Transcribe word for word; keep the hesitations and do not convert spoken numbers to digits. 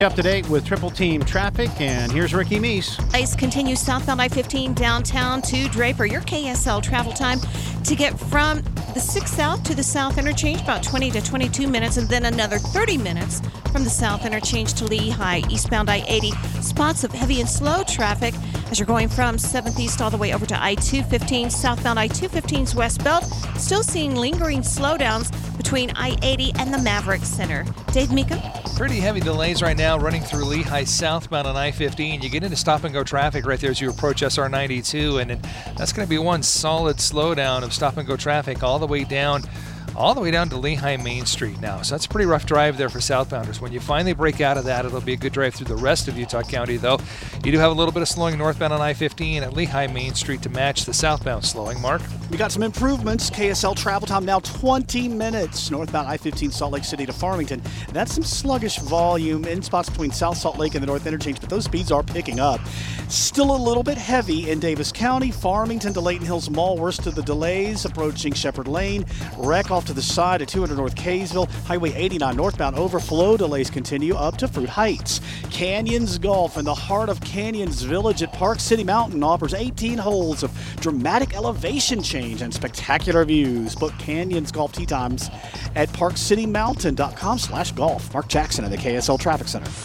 Up to date with Triple Team traffic, and here's Ricky Meese. Ice continues southbound I fifteen downtown to Draper. Your K S L travel time to get from the six South to the South Interchange, about twenty to twenty-two minutes, and then another thirty minutes from the South Interchange to Lehigh. Eastbound I eighty, spots of heavy and slow traffic as you're going from seventh East all the way over to I two fifteen. Southbound I two fifteen's West Belt, still seeing lingering slowdowns between I eighty and the Maverick Center. Dave Mika? Pretty heavy delays right now running through Lehigh southbound on I fifteen. You get into stop-and-go traffic right there as you approach S R ninety-two, and that's going to be one solid slowdown of stop-and-go traffic all the way down all the way down to Lehigh Main Street now. So that's a pretty rough drive there for southbounders. When you finally break out of that, it'll be a good drive through the rest of Utah County, though. You do have a little bit of slowing northbound on I fifteen at Lehigh Main Street to match the southbound slowing. Mark? We got some improvements. K S L travel time now twenty minutes. Northbound I fifteen Salt Lake City to Farmington. That's some sluggish volume in spots between South Salt Lake and the North Interchange, but those speeds are picking up. Still a little bit heavy in Davis County. Farmington to Layton Hills Mall. Worst of the delays approaching Shepherd Lane. Wreck off to the side at two hundred North Kaysville. Highway eighty-nine northbound overflow delays continue up to Fruit Heights. Canyons Golf in the heart of Canyons Village at Park City Mountain offers eighteen holes of dramatic elevation change and spectacular views. Book Canyons Golf tee times at park city mountain dot com slash golf. Mark Jackson at the K S L Traffic Center.